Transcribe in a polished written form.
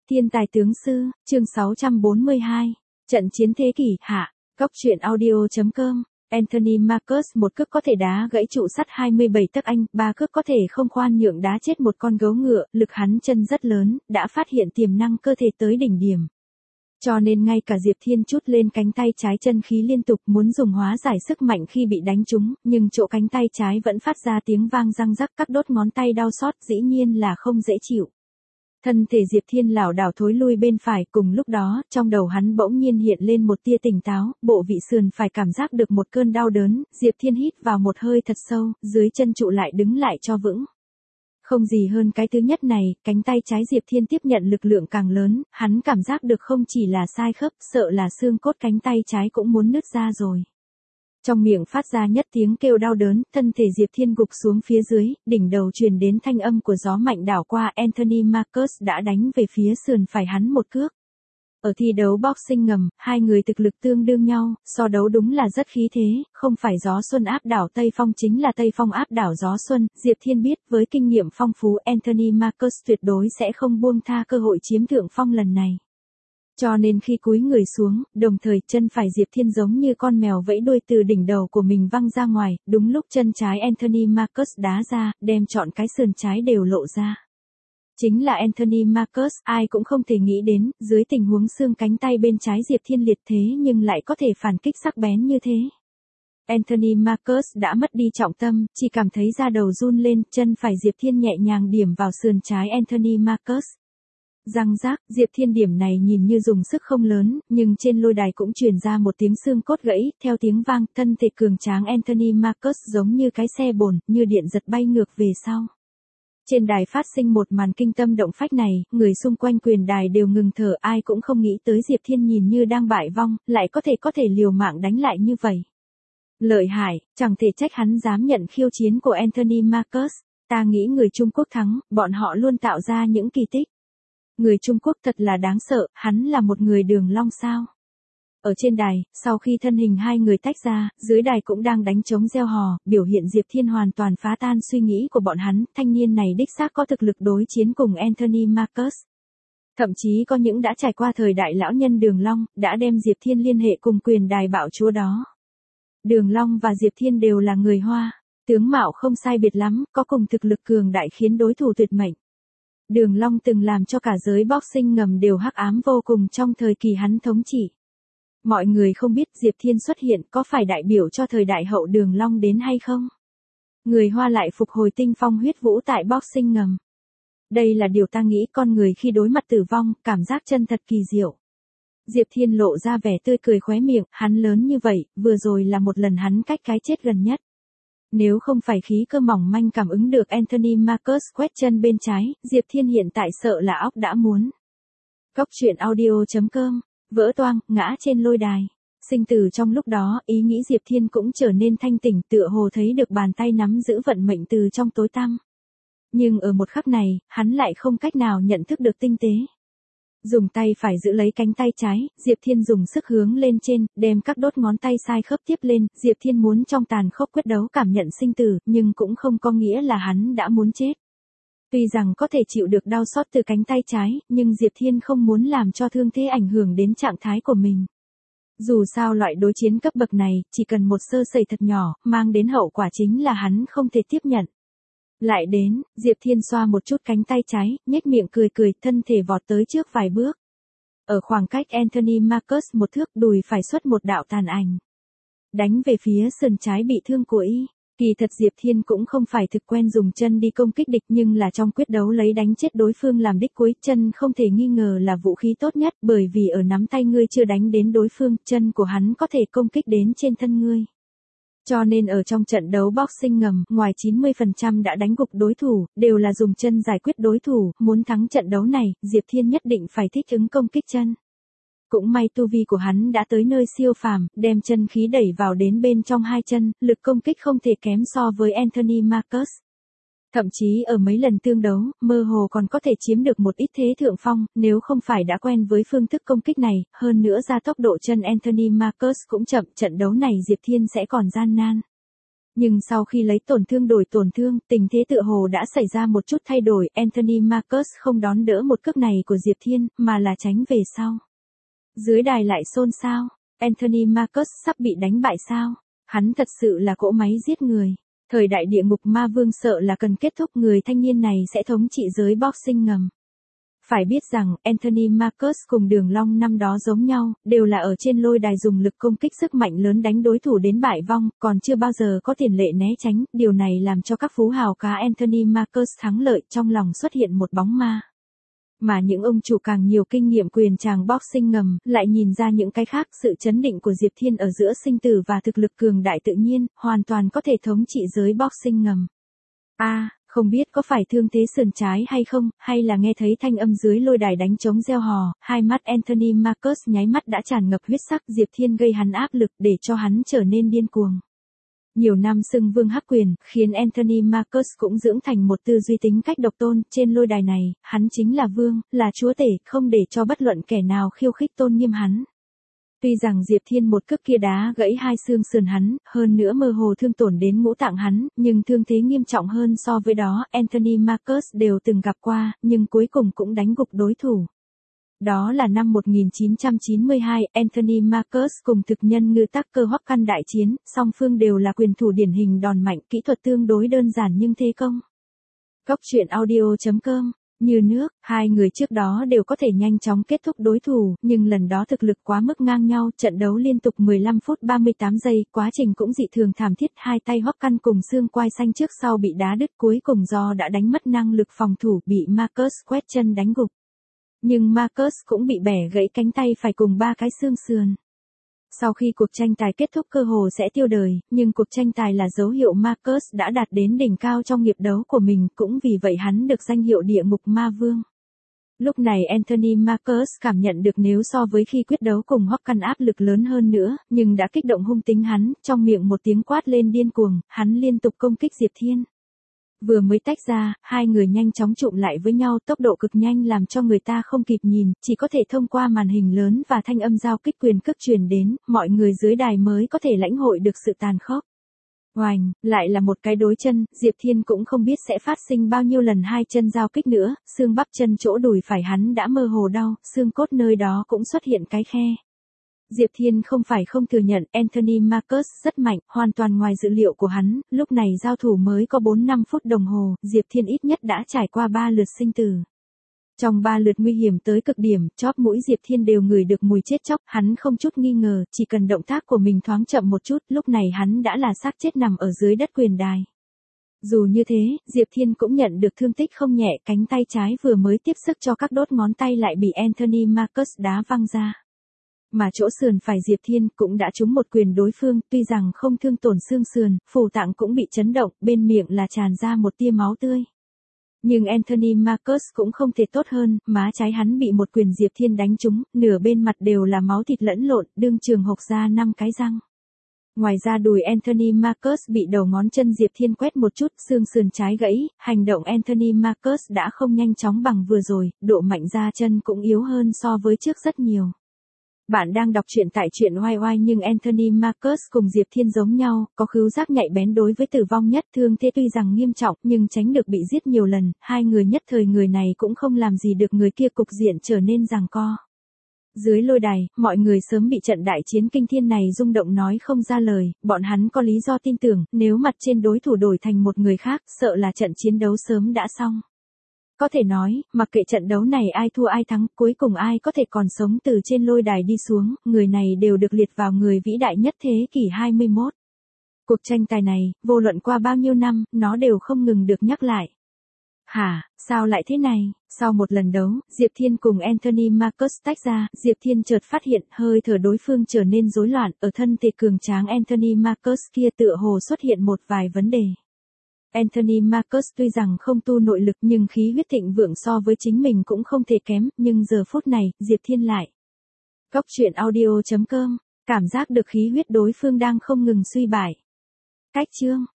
Thiên tài tướng sư, chương 642. Trận chiến thế kỷ, hạ. Góc truyện audio.com. Anthony Marcus một cước có thể đá gãy trụ sắt 27 tấc Anh, ba cước có thể không khoan nhượng đá chết một con gấu ngựa, lực hắn chân rất lớn, đã phát hiện tiềm năng cơ thể tới đỉnh điểm. Cho nên ngay cả Diệp Thiên trút lên cánh tay trái chân khí liên tục muốn dùng hóa giải sức mạnh khi bị đánh trúng, nhưng chỗ cánh tay trái vẫn phát ra tiếng vang răng rắc, các đốt ngón tay đau xót, dĩ nhiên là không dễ chịu. Thân thể Diệp Thiên lảo đảo thối lui bên phải, cùng lúc đó, trong đầu hắn bỗng nhiên hiện lên một tia tỉnh táo, bộ vị sườn phải cảm giác được một cơn đau đớn, Diệp Thiên hít vào một hơi thật sâu, dưới chân trụ lại đứng lại cho vững. Không gì hơn cái thứ nhất này, cánh tay trái Diệp Thiên tiếp nhận lực lượng càng lớn, hắn cảm giác được không chỉ là sai khớp, sợ là xương cốt cánh tay trái cũng muốn nứt ra rồi. Trong miệng phát ra nhất tiếng kêu đau đớn, thân thể Diệp Thiên gục xuống phía dưới, đỉnh đầu truyền đến thanh âm của gió mạnh đảo qua, Anthony Marcus đã đánh về phía sườn phải hắn một cước. Ở thi đấu boxing ngầm, hai người thực lực tương đương nhau, so đấu đúng là rất khí thế, không phải gió xuân áp đảo Tây Phong chính là Tây Phong áp đảo gió xuân, Diệp Thiên biết với kinh nghiệm phong phú Anthony Marcus tuyệt đối sẽ không buông tha cơ hội chiếm thượng phong lần này. Cho nên khi cúi người xuống, đồng thời chân phải Diệp Thiên giống như con mèo vẫy đuôi từ đỉnh đầu của mình văng ra ngoài, đúng lúc chân trái Anthony Marcus đá ra, đem trọn cái sườn trái đều lộ ra. Chính là Anthony Marcus, ai cũng không thể nghĩ đến, dưới tình huống xương cánh tay bên trái Diệp Thiên liệt thế nhưng lại có thể phản kích sắc bén như thế. Anthony Marcus đã mất đi trọng tâm, chỉ cảm thấy da đầu run lên, chân phải Diệp Thiên nhẹ nhàng điểm vào sườn trái Anthony Marcus. Răng rác, Diệp Thiên điểm này nhìn như dùng sức không lớn, nhưng trên lôi đài cũng truyền ra một tiếng xương cốt gãy, theo tiếng vang, thân thể cường tráng Anthony Marcus giống như cái xe bồn, như điện giật bay ngược về sau. Trên đài phát sinh một màn kinh tâm động phách này, người xung quanh quyền đài đều ngừng thở, ai cũng không nghĩ tới Diệp Thiên nhìn như đang bại vong, lại có thể liều mạng đánh lại như vậy. Lợi hại, chẳng thể trách hắn dám nhận khiêu chiến của Anthony Marcus, ta nghĩ người Trung Quốc thắng, bọn họ luôn tạo ra những kỳ tích. Người Trung Quốc thật là đáng sợ, hắn là một người Đường Long sao? Ở trên đài, sau khi thân hình hai người tách ra, dưới đài cũng đang đánh trống reo hò, biểu hiện Diệp Thiên hoàn toàn phá tan suy nghĩ của bọn hắn, thanh niên này đích xác có thực lực đối chiến cùng Anthony Marcus. Thậm chí có những đã trải qua thời đại lão nhân Đường Long, đã đem Diệp Thiên liên hệ cùng quyền đài bạo chúa đó. Đường Long và Diệp Thiên đều là người Hoa, tướng mạo không sai biệt lắm, có cùng thực lực cường đại khiến đối thủ tuyệt mệnh. Đường Long từng làm cho cả giới boxing ngầm đều hắc ám vô cùng trong thời kỳ hắn thống trị. Mọi người không biết Diệp Thiên xuất hiện có phải đại biểu cho thời đại hậu Đường Long đến hay không? Người Hoa lại phục hồi tinh phong huyết vũ tại boxing ngầm. Đây là điều ta nghĩ con người khi đối mặt tử vong, cảm giác chân thật kỳ diệu. Diệp Thiên lộ ra vẻ tươi cười khóe miệng, hắn lớn như vậy, vừa rồi là một lần hắn cách cái chết gần nhất. Nếu không phải khí cơ mỏng manh cảm ứng được Anthony Marcus quét chân bên trái, Diệp Thiên hiện tại sợ là óc đã muốn. Góc truyện audio.com. Vỡ toang, ngã trên lôi đài. Sinh tử trong lúc đó, ý nghĩ Diệp Thiên cũng trở nên thanh tỉnh, tựa hồ thấy được bàn tay nắm giữ vận mệnh từ trong tối tăm. Nhưng ở một khắc này, hắn lại không cách nào nhận thức được tinh tế. Dùng tay phải giữ lấy cánh tay trái, Diệp Thiên dùng sức hướng lên trên, đem các đốt ngón tay sai khớp tiếp lên, Diệp Thiên muốn trong tàn khốc quyết đấu cảm nhận sinh tử, nhưng cũng không có nghĩa là hắn đã muốn chết. Tuy rằng có thể chịu được đau xót từ cánh tay trái, nhưng Diệp Thiên không muốn làm cho thương thế ảnh hưởng đến trạng thái của mình. Dù sao loại đối chiến cấp bậc này, chỉ cần một sơ sẩy thật nhỏ, mang đến hậu quả chính là hắn không thể tiếp nhận. Lại đến, Diệp Thiên xoa một chút cánh tay trái, nhếch miệng cười cười, thân thể vọt tới trước vài bước. Ở khoảng cách Anthony Marcus một thước, đùi phải xuất một đạo tàn ảnh. Đánh về phía sườn trái bị thương của y. Kỳ thật Diệp Thiên cũng không phải thực quen dùng chân đi công kích địch, nhưng là trong quyết đấu lấy đánh chết đối phương làm đích cuối, chân không thể nghi ngờ là vũ khí tốt nhất, bởi vì ở nắm tay ngươi chưa đánh đến đối phương, chân của hắn có thể công kích đến trên thân ngươi. Cho nên ở trong trận đấu boxing ngầm, ngoài 90% đã đánh gục đối thủ, đều là dùng chân giải quyết đối thủ, muốn thắng trận đấu này, Diệp Thiên nhất định phải thích ứng công kích chân. Cũng may tu vi của hắn đã tới nơi siêu phàm, đem chân khí đẩy vào đến bên trong hai chân, lực công kích không thể kém so với Anthony Marcus. Thậm chí ở mấy lần tương đấu, mơ hồ còn có thể chiếm được một ít thế thượng phong, nếu không phải đã quen với phương thức công kích này, hơn nữa ra tốc độ chân Anthony Marcus cũng chậm, trận đấu này Diệp Thiên sẽ còn gian nan. Nhưng sau khi lấy tổn thương đổi tổn thương, tình thế tựa hồ đã xảy ra một chút thay đổi, Anthony Marcus không đón đỡ một cước này của Diệp Thiên, mà là tránh về sau. Dưới đài lại xôn xao, Anthony Marcus sắp bị đánh bại sao? Hắn thật sự là cỗ máy giết người. Thời đại địa ngục ma vương sợ là cần kết thúc, người thanh niên này sẽ thống trị giới boxing ngầm. Phải biết rằng, Anthony Marcus cùng Đường Long năm đó giống nhau, đều là ở trên lôi đài dùng lực công kích sức mạnh lớn đánh đối thủ đến bại vong, còn chưa bao giờ có tiền lệ né tránh, điều này làm cho các phú hào cá Anthony Marcus thắng lợi, trong lòng xuất hiện một bóng ma. Mà những ông chủ càng nhiều kinh nghiệm quyền tràng boxing ngầm, lại nhìn ra những cái khác, sự chấn định của Diệp Thiên ở giữa sinh tử và thực lực cường đại tự nhiên, hoàn toàn có thể thống trị giới boxing ngầm. Không biết có phải thương thế sườn trái hay không, hay là nghe thấy thanh âm dưới lôi đài đánh trống reo hò, hai mắt Anthony Marcus nháy mắt đã tràn ngập huyết sắc, Diệp Thiên gây hắn áp lực để cho hắn trở nên điên cuồng. Nhiều năm xưng vương hắc quyền, khiến Anthony Marcus cũng dưỡng thành một tư duy tính cách độc tôn, trên lôi đài này, hắn chính là vương, là chúa tể, không để cho bất luận kẻ nào khiêu khích tôn nghiêm hắn. Tuy rằng Diệp Thiên một cước kia đá gãy hai xương sườn hắn, hơn nữa mơ hồ thương tổn đến ngũ tạng hắn, nhưng thương thế nghiêm trọng hơn so với đó, Anthony Marcus đều từng gặp qua, nhưng cuối cùng cũng đánh gục đối thủ. Đó là năm 1992, Anthony Marcus cùng thực nhân ngư Tucker Hogan đại chiến, song phương đều là quyền thủ điển hình đòn mạnh, kỹ thuật tương đối đơn giản nhưng thế công. Cốc truyện audio.com. Như nước, hai người trước đó đều có thể nhanh chóng kết thúc đối thủ, nhưng lần đó thực lực quá mức ngang nhau, trận đấu liên tục 15 phút 38 giây, quá trình cũng dị thường thảm thiết, hai tay Hogan cùng xương quai xanh trước sau bị đá đứt, cuối cùng do đã đánh mất năng lực phòng thủ bị Marcus quét chân đánh gục. Nhưng Marcus cũng bị bẻ gãy cánh tay phải cùng 3 cái xương sườn. Sau khi cuộc tranh tài kết thúc cơ hồ sẽ tiêu đời, nhưng cuộc tranh tài là dấu hiệu Marcus đã đạt đến đỉnh cao trong nghiệp đấu của mình, cũng vì vậy hắn được danh hiệu địa ngục ma vương. Lúc này Anthony Marcus cảm nhận được nếu so với khi quyết đấu cùng Hogan áp lực lớn hơn nữa, nhưng đã kích động hung tính hắn, trong miệng một tiếng quát lên điên cuồng, hắn liên tục công kích Diệp Thiên. Vừa mới tách ra, hai người nhanh chóng chụm lại với nhau, tốc độ cực nhanh làm cho người ta không kịp nhìn, chỉ có thể thông qua màn hình lớn và thanh âm giao kích quyền cước truyền đến, mọi người dưới đài mới có thể lãnh hội được sự tàn khốc. Oành, lại là một cái đối chân, Diệp Thiên cũng không biết sẽ phát sinh bao nhiêu lần hai chân giao kích nữa, xương bắp chân chỗ đùi phải hắn đã mơ hồ đau, xương cốt nơi đó cũng xuất hiện cái khe. Diệp Thiên không phải không thừa nhận, Anthony Marcus rất mạnh, hoàn toàn ngoài dự liệu của hắn, lúc này giao thủ mới có 4-5 phút đồng hồ, Diệp Thiên ít nhất đã trải qua 3 lượt sinh tử. Trong 3 lượt nguy hiểm tới cực điểm, chóp mũi Diệp Thiên đều ngửi được mùi chết chóc, hắn không chút nghi ngờ, chỉ cần động tác của mình thoáng chậm một chút, lúc này hắn đã là xác chết nằm ở dưới đất quyền đài. Dù như thế, Diệp Thiên cũng nhận được thương tích không nhẹ, cánh tay trái vừa mới tiếp sức cho các đốt ngón tay lại bị Anthony Marcus đá văng ra. Mà chỗ sườn phải Diệp Thiên cũng đã trúng một quyền đối phương, tuy rằng không thương tổn xương sườn, phủ tạng cũng bị chấn động, bên miệng là tràn ra một tia máu tươi. Nhưng Anthony Marcus cũng không thể tốt hơn, má trái hắn bị một quyền Diệp Thiên đánh trúng, nửa bên mặt đều là máu thịt lẫn lộn, đương trường hộc ra 5 cái răng. Ngoài ra đùi Anthony Marcus bị đầu ngón chân Diệp Thiên quét một chút, xương sườn trái gãy, hành động Anthony Marcus đã không nhanh chóng bằng vừa rồi, độ mạnh ra chân cũng yếu hơn so với trước rất nhiều. Bạn đang đọc truyện tại truyện oai oai, nhưng Anthony Marcus cùng Diệp Thiên giống nhau, có khứu giác nhạy bén đối với tử vong nhất, thương thế tuy rằng nghiêm trọng nhưng tránh được bị giết nhiều lần, hai người nhất thời người này cũng không làm gì được người kia, cục diện trở nên giằng co. Dưới lôi đài, mọi người sớm bị trận đại chiến kinh thiên này rung động nói không ra lời, bọn hắn có lý do tin tưởng, nếu mặt trên đối thủ đổi thành một người khác, sợ là trận chiến đấu sớm đã xong. Có thể nói, mặc kệ trận đấu này ai thua ai thắng, cuối cùng ai có thể còn sống từ trên lôi đài đi xuống, người này đều được liệt vào người vĩ đại nhất thế kỷ 21. Cuộc tranh tài này, vô luận qua bao nhiêu năm, nó đều không ngừng được nhắc lại. Hả, sao lại thế này? Sau một lần đấu, Diệp Thiên cùng Anthony Marcus tách ra, Diệp Thiên chợt phát hiện hơi thở đối phương trở nên rối loạn, ở thân thể cường tráng Anthony Marcus kia tựa hồ xuất hiện một vài vấn đề. Anthony Marcus tuy rằng không tu nội lực nhưng khí huyết thịnh vượng so với chính mình cũng không thể kém, nhưng giờ phút này, Diệp Thiên lại. Cốc truyện audio.com, cảm giác được khí huyết đối phương đang không ngừng suy bại. Cách chương.